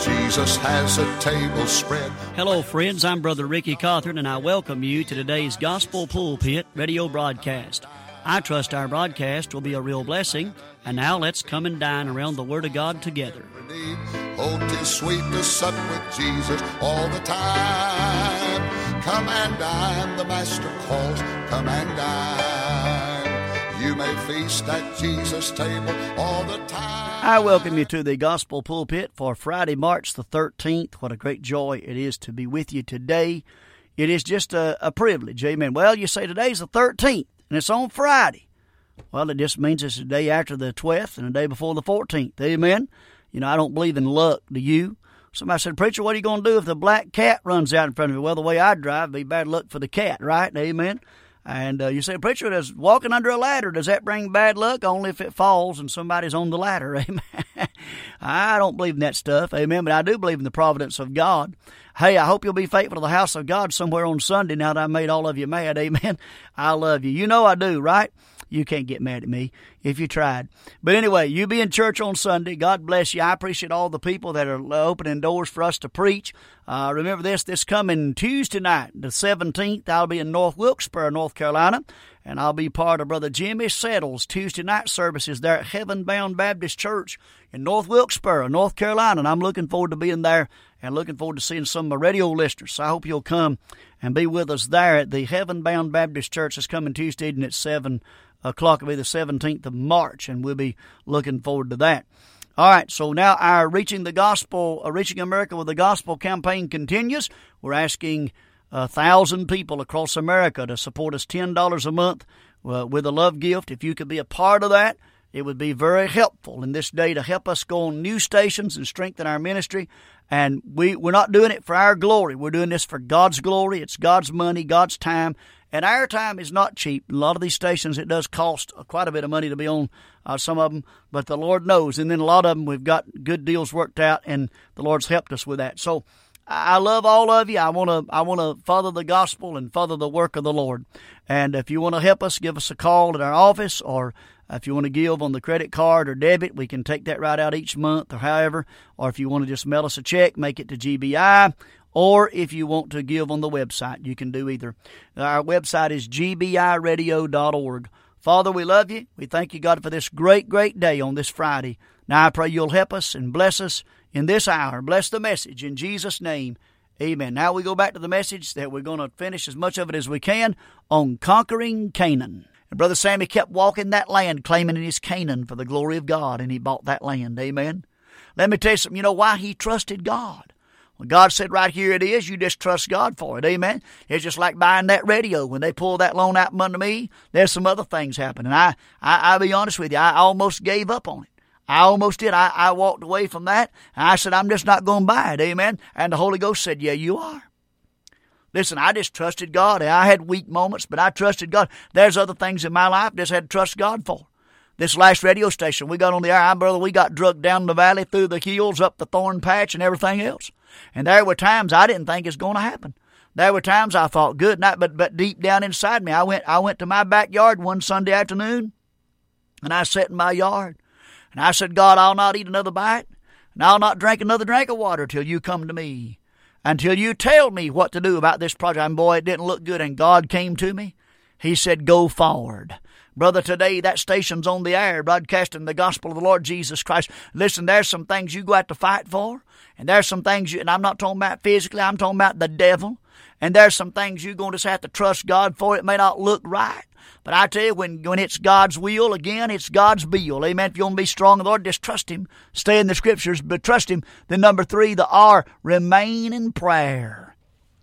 Jesus has a table spread. Hello, friends. I'm Brother Ricky Cawthorn, and I welcome you to today's Gospel Pulpit radio broadcast. I trust our broadcast will be a real blessing. And now let's come and dine around the Word of God together. Oh, 'tis sweet to sup with Jesus all the time. Come and dine, the Master calls. Come and dine. You may feast at Jesus' table all the time. I welcome you to the Gospel Pulpit for Friday, March the 13th. What a great joy it is to be with you today. It is just a privilege, amen. Well, you say today's the 13th, and it's on Friday. Well, it just means it's the day after the 12th and the day before the 14th, amen. You know, I don't believe in luck, do you? Somebody said, preacher, what are you going to do if the black cat runs out in front of you? Well, the way I drive, it'd be bad luck for the cat, right? Amen. And you say, preacher, does walking under a ladder, does that bring bad luck? Only if it falls and somebody's on the ladder, amen. I don't believe in that stuff, amen, but I do believe in the providence of God. Hey, I hope you'll be faithful to the house of God somewhere on Sunday now that I made all of you mad, amen. I love you. You know I do, right? You can't get mad at me if you tried. But anyway, you be in church on Sunday. God bless you. I appreciate all the people that are opening doors for us to preach. Remember this coming Tuesday night, the 17th, I'll be in North Wilkesboro, North Carolina, and I'll be part of Brother Jimmy Settle's Tuesday night services there at Heaven Bound Baptist Church in North Wilkesboro, North Carolina, and I'm looking forward to being there and looking forward to seeing some of my radio listeners. So I hope you'll come and be with us there at the Heaven Bound Baptist Church. It's coming Tuesday evening at 7 o'clock. It'll be the 17th of March, and we'll be looking forward to that. All right, so now our Reaching America with the Gospel campaign continues. We're asking 1,000 people across America to support us $10 a month with a love gift. If you could be a part of that, it would be very helpful in this day to help us go on new stations and strengthen our ministry. And we're not doing it for our glory. We're doing this for God's glory. It's God's money, God's time. And our time is not cheap. A lot of these stations, it does cost quite a bit of money to be on some of them. But the Lord knows. And then a lot of them, we've got good deals worked out, and the Lord's helped us with that. So I love all of you. I want to further the gospel and further the work of the Lord. And if you want to help us, give us a call at our office, or if you want to give on the credit card or debit, we can take that right out each month or however. Or if you want to just mail us a check, make it to GBI. Or if you want to give on the website, you can do either. Our website is gbiradio.org. Father, we love you. We thank you, God, for this great, great day on this Friday. Now I pray you'll help us and bless us in this hour. Bless the message in Jesus' name. Amen. Now we go back to the message that we're going to finish as much of it as we can on conquering Canaan. And Brother Sammy kept walking that land, claiming it is Canaan for the glory of God, and he bought that land. Amen. Let me tell you something. You know why he trusted God? Well, God said right here it is. You just trust God for it. Amen. It's just like buying that radio. When they pulled that loan out from under me, there's some other things happening. I'll be honest with you. I almost gave up on it. I almost did. I walked away from that. And I said, I'm just not going to buy it. Amen. And the Holy Ghost said, yeah, you are. Listen, I just trusted God. I had weak moments, but I trusted God. There's other things in my life I just had to trust God for. This last radio station we got on the air, brother, we got drugged down the valley, through the hills, up the thorn patch, and everything else. And there were times I didn't think it was going to happen. There were times I thought, good night, but deep down inside me, I went to my backyard one Sunday afternoon, and I sat in my yard, and I said, God, I'll not eat another bite, and I'll not drink another drink of water till you come to me, until you tell me what to do about this project. And boy, it didn't look good, and God came to me. He said, go forward. Brother, today that station's on the air broadcasting the gospel of the Lord Jesus Christ. Listen, there's some things you go out to fight for, and there's some things and I'm not talking about physically, I'm talking about the devil. And there's some things you're going to just have to trust God for. It may not look right, but I tell you, when it's God's will, again, it's God's bill. Amen. If you want to be strong in the Lord, just trust Him. Stay in the Scriptures, but trust Him. Then number 3, the R, remain in prayer.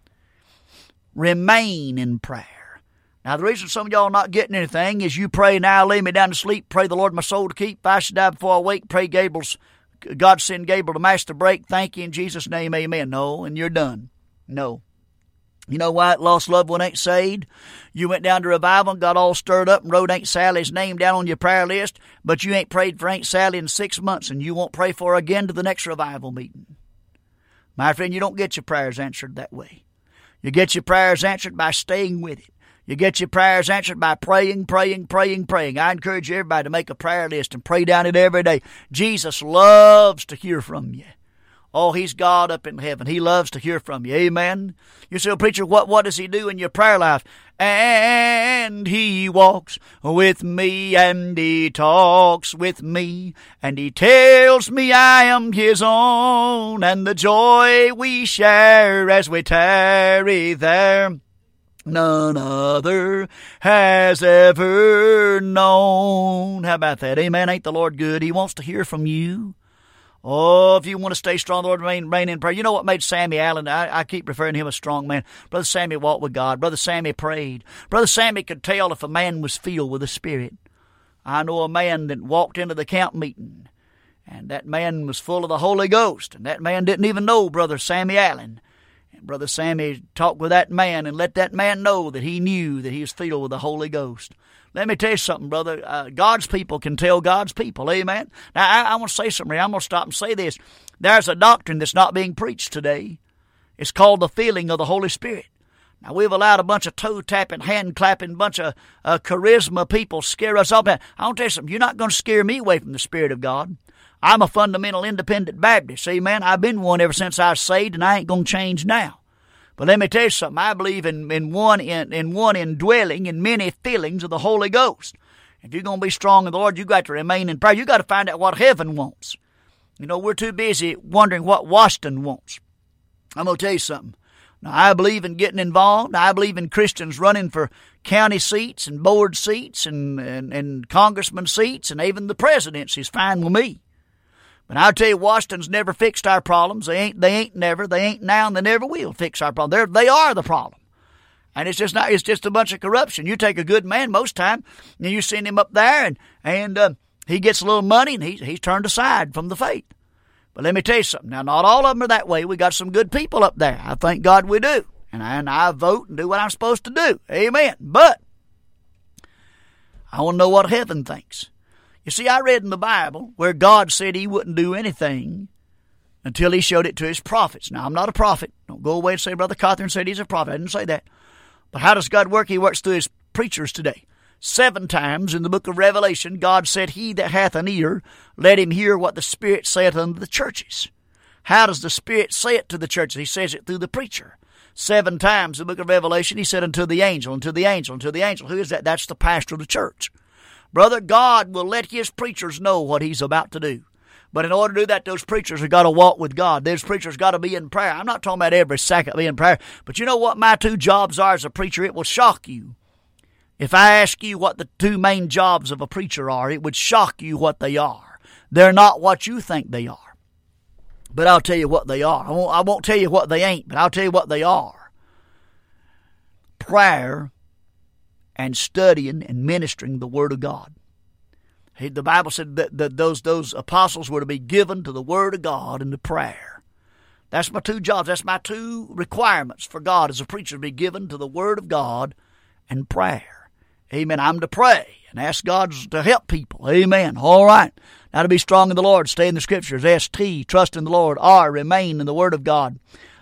Remain in prayer. Now, the reason some of y'all are not getting anything is you pray, now lay me down to sleep, pray the Lord my soul to keep. If I should die before I wake, pray God send Gabriel to master break. Thank you in Jesus' name, amen. No, and you're done. No. You know why lost loved one ain't saved? You went down to revival and got all stirred up and wrote Aunt Sally's name down on your prayer list, but you ain't prayed for Aunt Sally in 6 months, and you won't pray for her again to the next revival meeting. My friend, you don't get your prayers answered that way. You get your prayers answered by staying with it. You get your prayers answered by praying. I encourage everybody to make a prayer list and pray down it every day. Jesus loves to hear from you. Oh, He's God up in heaven. He loves to hear from you. Amen. You say, well, preacher, what does He do in your prayer life? And He walks with me, and He talks with me, and He tells me I am His own, and the joy we share as we tarry there, none other has ever known. How about that? Amen. Ain't the Lord good? He wants to hear from you. Oh, if you want to stay strong, Lord, remain in prayer. You know what made Sammy Allen? I keep referring to him as strong man. Brother Sammy walked with God. Brother Sammy prayed. Brother Sammy could tell if a man was filled with the Spirit. I know a man that walked into the camp meeting, and that man was full of the Holy Ghost, and that man didn't even know Brother Sammy Allen. And Brother Sammy talked with that man and let that man know that he knew that he was filled with the Holy Ghost. Let me tell you something, brother. God's people can tell God's people. Amen. Now, I want to say something here. I'm going to stop and say this. There's a doctrine that's not being preached today. It's called the filling of the Holy Spirit. Now, we've allowed a bunch of toe-tapping, hand-clapping, bunch of charisma people scare us off. I want to tell you something. You're not going to scare me away from the Spirit of God. I'm a fundamental independent Baptist. Amen. I've been one ever since I was saved, and I ain't going to change now. But let me tell you something. I believe in one indwelling and many fillings of the Holy Ghost. If you're going to be strong in the Lord, you got to remain in prayer. You got to find out what heaven wants. You know, we're too busy wondering what Washington wants. I'm going to tell you something. Now, I believe in getting involved. I believe in Christians running for county seats and board seats and congressman seats, and even the presidency is fine with me. But I'll tell you, Washington's never fixed our problems. They ain't now, and they never will fix our problems. They are the problem. And it's just a bunch of corruption. You take a good man most time, and you send him up there, and he gets a little money, and he's turned aside from the faith. But let me tell you something. Now, not all of them are that way. We got some good people up there. I thank God we do. And I vote and do what I'm supposed to do. Amen. But I want to know what heaven thinks. You see, I read in the Bible where God said He wouldn't do anything until He showed it to His prophets. Now, I'm not a prophet. Don't go away and say Brother Cawthorn said he's a prophet. I didn't say that. But how does God work? He works through His preachers today. 7 times in the book of Revelation, God said, He that hath an ear, let him hear what the Spirit saith unto the churches. How does the Spirit say it to the churches? He says it through the preacher. 7 times in the book of Revelation, He said unto the angel, unto the angel, unto the angel. Who is that? That's the pastor of the church. Brother, God will let His preachers know what He's about to do. But in order to do that, those preachers have got to walk with God. Those preachers got to be in prayer. I'm not talking about every second be in prayer. But you know what my 2 jobs are as a preacher? It will shock you. If I ask you what the 2 main jobs of a preacher are, it would shock you what they are. They're not what you think they are. But I'll tell you what they are. I won't tell you what they ain't, but I'll tell you what they are. Prayer and studying and ministering the Word of God. The Bible said that those apostles were to be given to the Word of God and to prayer. That's my 2 jobs. That's my 2 requirements for God as a preacher, to be given to the Word of God and prayer. Amen. I'm to pray and ask God to help people. Amen. All right. Now, to be strong in the Lord, stay in the Scriptures. S-T, trust in the Lord. R, remain in the Word of God.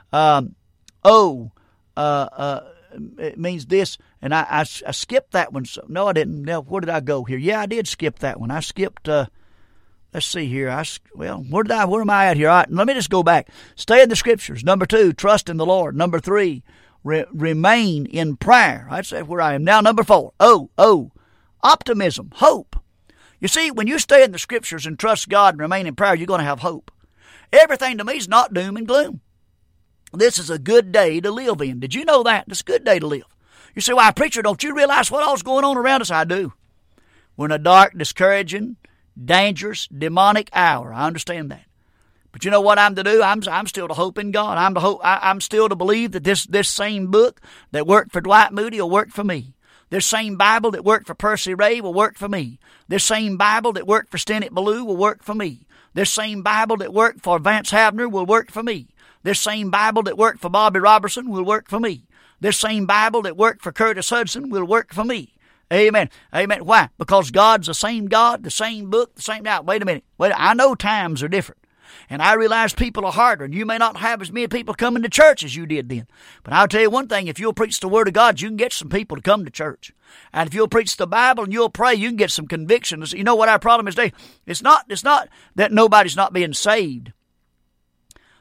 O, it means this, and I skipped that one. So, no, I didn't. No, where did I go here? Yeah, I did skip that one. I skipped, let's see here. Where am I at here? All right, let me just go back. Stay in the Scriptures. Number 2, trust in the Lord. Number 3, remain in prayer. That's where I am. Now, number 4, optimism, hope. You see, when you stay in the Scriptures and trust God and remain in prayer, you're going to have hope. Everything to me is not doom and gloom. This is a good day to live in. Did you know that? It's a good day to live. You say, why, preacher, don't you realize what all's going on around us? I do. We're in a dark, discouraging, dangerous, demonic hour. I understand that. But you know what I'm to do? I'm still to hope in God. I'm still to believe that this same book that worked for Dwight Moody will work for me. This same Bible that worked for Percy Ray will work for me. This same Bible that worked for Stennett Ballou will work for me. This same Bible that worked for Vance Havner will work for me. This same Bible that worked for Bobby Robertson will work for me. This same Bible that worked for Curtis Hudson will work for me. Amen. Amen. Why? Because God's the same God, the same book, the same... Now, wait a minute. I know times are different. And I realize people are harder, and you may not have as many people coming to church as you did then. But I'll tell you one thing, if you'll preach the Word of God, you can get some people to come to church. And if you'll preach the Bible and you'll pray, you can get some convictions. You know what our problem is today? It's not that nobody's not being saved.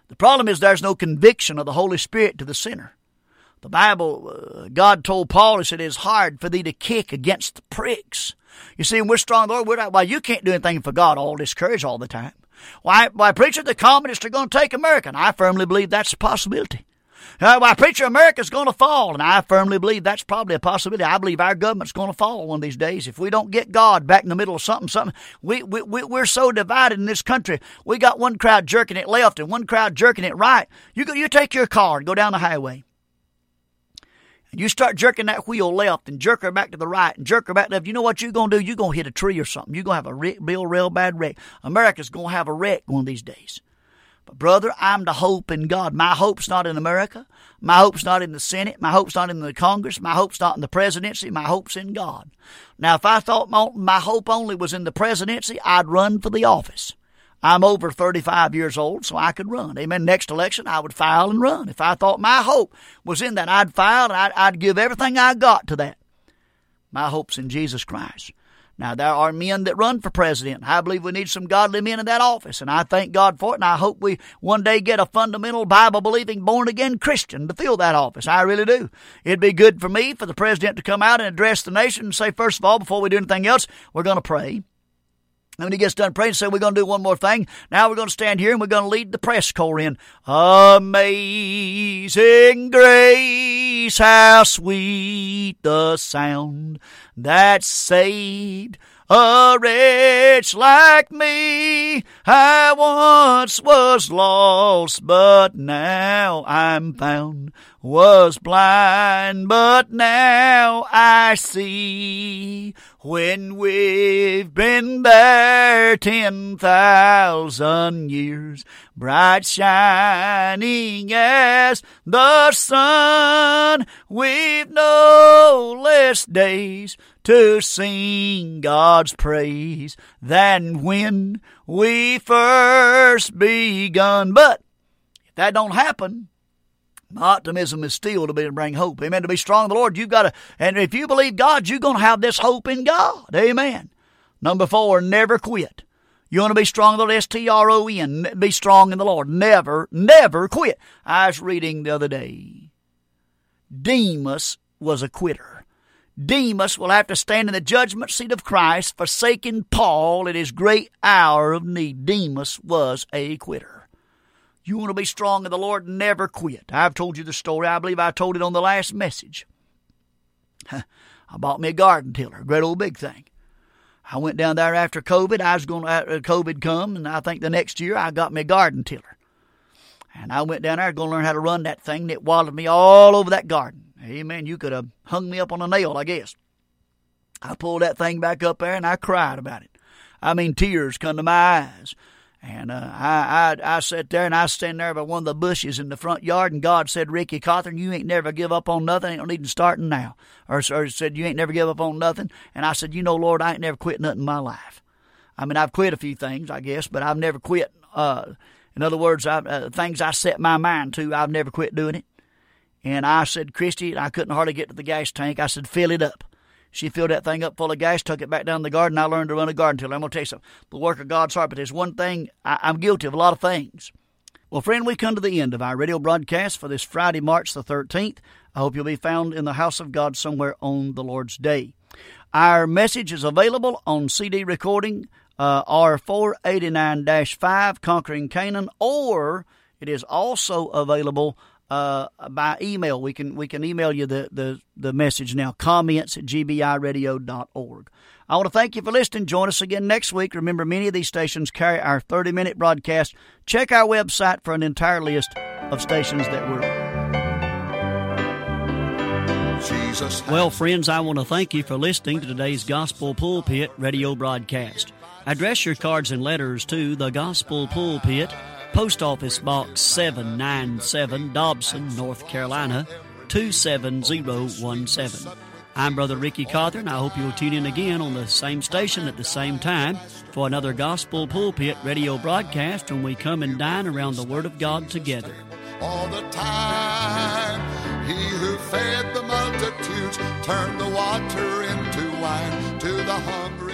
The problem is there's no conviction of the Holy Spirit to the sinner. The Bible, God told Paul, He said, it's hard for thee to kick against the pricks. You see, when we're strong, Lord, why you can't do anything for God, all this courage all the time. Why, preacher, the communists are going to take America, and I firmly believe that's a possibility. Why, preacher, America's going to fall, and I firmly believe that's probably a possibility. I believe our government's going to fall one of these days. If we don't get God back in the middle of something, we're so divided in this country. We got one crowd jerking it left and one crowd jerking it right. You take your car and go down the highway. And you start jerking that wheel left and jerk her back to the right and jerk her back left. You know what you're going to do? You're going to hit a tree or something. You're going to have a real bad wreck. America's going to have a wreck one of these days. But, brother, I'm to hope in God. My hope's not in America. My hope's not in the Senate. My hope's not in the Congress. My hope's not in the presidency. My hope's in God. Now, if I thought my hope only was in the presidency, I'd run for the office. I'm over 35 years old, so I could run. Amen. Next election, I would file and run. If I thought my hope was in that, I'd file and I'd give everything I got to that. My hope's in Jesus Christ. Now, there are men that run for president. I believe we need some godly men in that office, and I thank God for it, and I hope we one day get a fundamental, Bible-believing, born-again Christian to fill that office. I really do. It'd be good for me for the president to come out and address the nation and say, first of all, before we do anything else, we're going to pray. And when he gets done praying, say, we're going to do one more thing. Now we're going to stand here and we're going to lead the press corps in. Amazing grace, how sweet the sound that saved a wretch like me. I once was lost, but now I'm found. Was blind, but now I see. When we've been there 10,000 years, bright shining as the sun, we've no less days to sing God's praise than when we first begun. But if that don't happen, my optimism is still to bring hope. Amen. To be strong in the Lord, you've got to, and if you believe God, you're going to have this hope in God. Amen. Number 4, never quit. You want to be strong in the Lord, S-T-R-O-N, be strong in the Lord. Never quit. I was reading the other day, Demas was a quitter. Demas will have to stand in the judgment seat of Christ, forsaking Paul at his great hour of need. Demas was a quitter. You want to be strong in the Lord, never quit. I've told you the story. I believe I told it on the last message. I bought me a garden tiller, a great old big thing. I went down there after COVID. COVID come, and I think the next year I got me a garden tiller. And I went down there going to learn how to run that thing, and it wallowed me all over that garden. Amen. You could have hung me up on a nail, I guess. I pulled that thing back up there, and I cried about it. I mean, tears come to my eyes. And I sat there and I stand there by one of the bushes in the front yard, and God said, Ricky Cawthorn, you ain't never give up on nothing. Ain't no need to starting now. Or said, you ain't never give up on nothing. And I said, Lord, I ain't never quit nothing in my life. I mean, I've quit a few things, I guess, but I've never quit. In other words, things I set my mind to, I've never quit doing it. And I said, Christy, I couldn't hardly get to the gas tank. I said, fill it up. She filled that thing up full of gas, took it back down the garden. I learned to run a garden tiller. I'm going to tell you something. The work of God's heart, but there's one thing, I'm guilty of a lot of things. Well, friend, we come to the end of our radio broadcast for this Friday, March the 13th. I hope you'll be found in the house of God somewhere on the Lord's day. Our message is available on CD recording, R489-5, Conquering Canaan, or it is also available by email. We can email you the message now, comments@gbiradio.org. I want to thank you for listening. Join us again next week. Remember, many of these stations carry our 30-minute broadcast. Check our website for an entire list of stations that we're on. Well, friends, I want to thank you for listening to today's Gospel Pulpit radio broadcast. Address your cards and letters to the Gospel Pulpit, Post Office Box 797, Dobson, North Carolina, 27017. I'm Brother Ricky Cawthorn. I hope you'll tune in again on the same station at the same time for another Gospel Pulpit radio broadcast when we come and dine around the Word of God together. All the time, He who fed the multitudes turned the water into wine to the hungry.